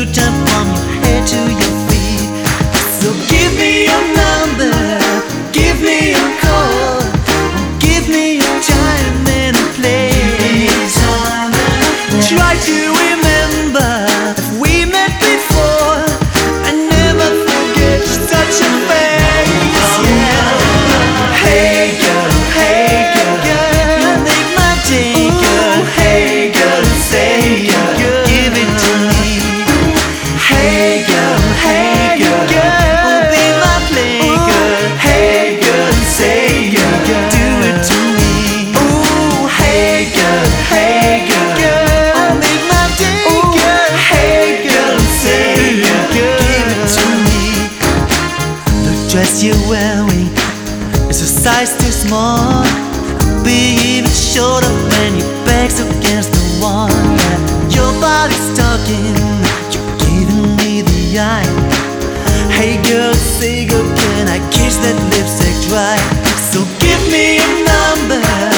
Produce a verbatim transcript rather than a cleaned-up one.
time from your head to your feet. So give me your number, give me your call, give me your time and a place. Try to remember if we met before. I never forget such a face. Yeah. Hey girl, hey girl, you make my day, girl. Hey girl, say girl, give it to me. Hey girl, hey girl, oh be my play, girl. Hey girl, say girl, do it to me. Ooh, hey girl, hey girl, oh make my day, girl. Hey girl, say girl, give it to me. The dress you're wearing is a size too small. Be even shorter when your back's against the wall. Yeah. Your body's talking, you're giving me the eye. Hey girl, say girl, can I kiss that lipstick dry? So give me your number,